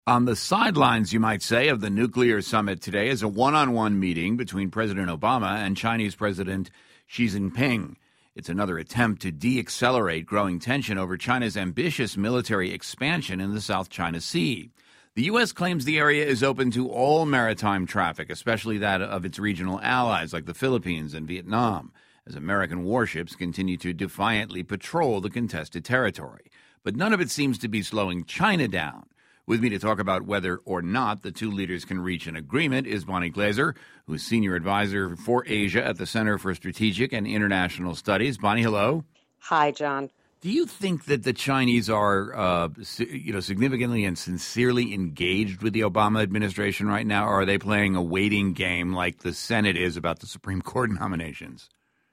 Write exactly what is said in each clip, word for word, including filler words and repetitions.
On the sidelines, you might say, of the nuclear summit today is a one-on-one meeting between President Obama and Chinese President Xi Jinping. It's another attempt to de-accelerate growing tension over China's ambitious military expansion in the South China Sea. The U S claims the area is open to all maritime traffic, especially that of its regional allies like the Philippines and Vietnam, as American warships continue to defiantly patrol the contested territory. But none of it seems to be slowing China down. With me to talk about whether or not the two leaders can reach an agreement is Bonnie Glaser, who's Senior Advisor for Asia at the Center for Strategic and International Studies. Bonnie, hello. Hi, John. Do you think that the Chinese are, uh, you know, significantly and sincerely engaged with the Obama administration right now, or are they playing a waiting game like the Senate is about the Supreme Court nominations?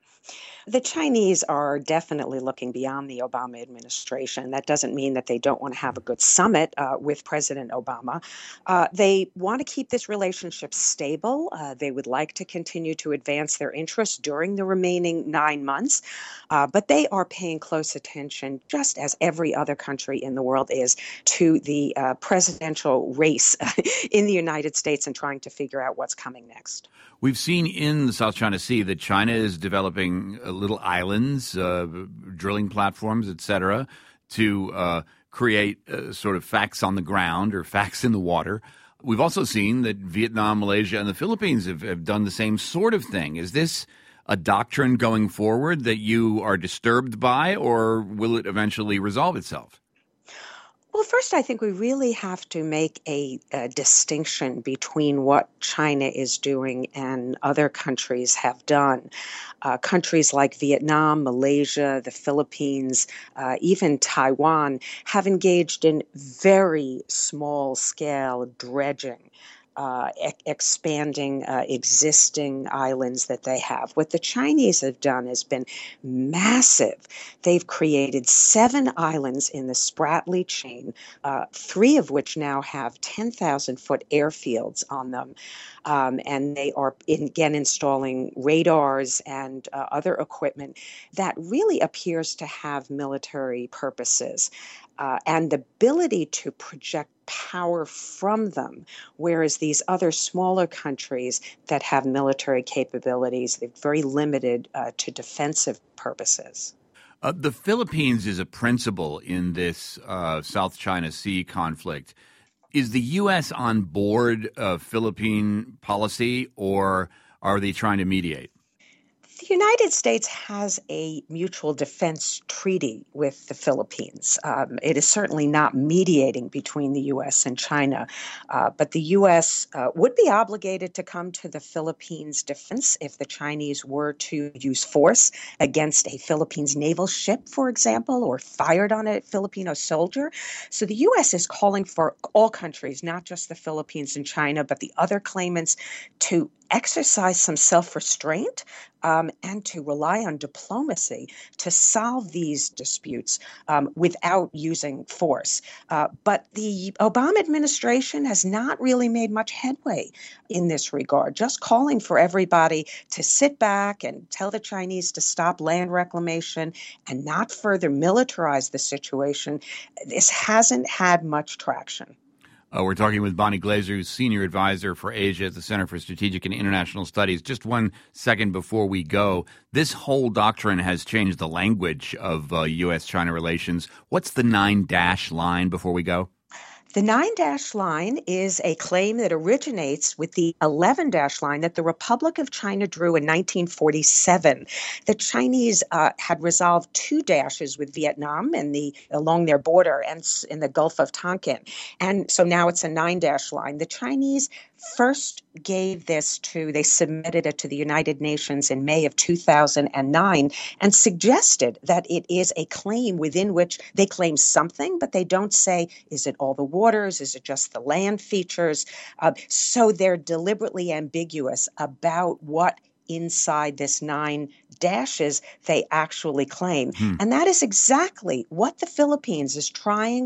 The Chinese are definitely looking beyond the Obama administration. That doesn't mean that they don't want to have a good summit uh, with President Obama. Uh, they want to keep this relationship stable. Uh, they would like to continue to advance their interests during the remaining nine months. Uh, but they are paying close attention, just as every other country in the world is, to the uh, presidential race in the United States and trying to figure out what's coming next. We've seen in the South China Sea that China is developing uh, little islands, uh, drilling platforms, et cetera, to uh, create uh, sort of facts on the ground or facts in the water. We've also seen that Vietnam, Malaysia, and the Philippines have, have done the same sort of thing. Is this a doctrine going forward that you are disturbed by, or will it eventually resolve itself? Well, first, I think we really have to make a, a distinction between what China is doing and other countries have done. Uh, countries like Vietnam, Malaysia, the Philippines, uh, even Taiwan have engaged in very small-scale dredging. Uh, e- expanding uh, existing islands that they have. What the Chinese have done has been massive. They've created seven islands in the Spratly chain, uh, three of which now have ten thousand foot airfields on them. Um, and they are, in, again, installing radars and uh, other equipment that really appears to have military purposes. Uh, and the ability to project power from them, whereas these other smaller countries that have military capabilities, they're very limited uh, to defensive purposes. Uh, the Philippines is a principal in this uh, South China Sea conflict. Is the U S on board of Philippine policy, or are they trying to mediate? The United States has a mutual defense treaty with the Philippines. Um, it is certainly not mediating between the U S and China, uh, but the U S uh, would be obligated to come to the Philippines' defense if the Chinese were to use force against a Philippines naval ship, for example, or fired on a Filipino soldier. So the U S is calling for all countries, not just the Philippines and China, but the other claimants, to exercise some self-restraint um, and to rely on diplomacy to solve these disputes um, without using force. Uh, but the Obama administration has not really made much headway in this regard, just calling for everybody to sit back and tell the Chinese to stop land reclamation and not further militarize the situation. This hasn't had much traction. Uh, we're talking with Bonnie Glaser, who's Senior Advisor for Asia at the Center for Strategic and International Studies. Just one second before we go, this whole doctrine has changed the language of uh, U S China relations. What's the nine-dash line before we go? The nine-dash line is a claim that originates with the eleven-dash line that the Republic of China drew in nineteen forty-seven. The Chinese uh, had resolved two dashes with Vietnam in the along their border and in the Gulf of Tonkin. And so now it's a nine-dash line. The Chinese first gave this to, they submitted it to the United Nations in May of two thousand nine and suggested that it is a claim within which they claim something, but they don't say, is it all the waters? Is it just the land features? Uh, so they're deliberately ambiguous about what inside this nine dashes they actually claim. Hmm. And that is exactly what the Philippines is trying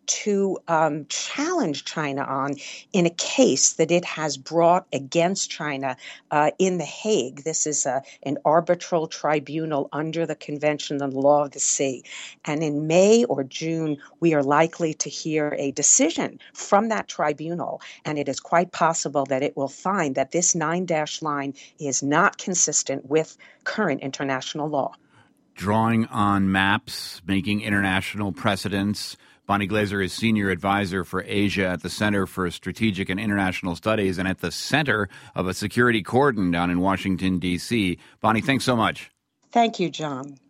to um, challenge China on in a case that it has brought against China uh, in The Hague. This is a, an arbitral tribunal under the Convention on the Law of the Sea. And in May or June, we are likely to hear a decision from that tribunal. And it is quite possible that it will find that this nine-dash line is not consistent with current international law. Drawing on maps, making international precedents. Bonnie Glaser is Senior Advisor for Asia at the Center for Strategic and International Studies and at the center of a security cordon down in Washington, D C. Bonnie, thanks so much. Thank you, John.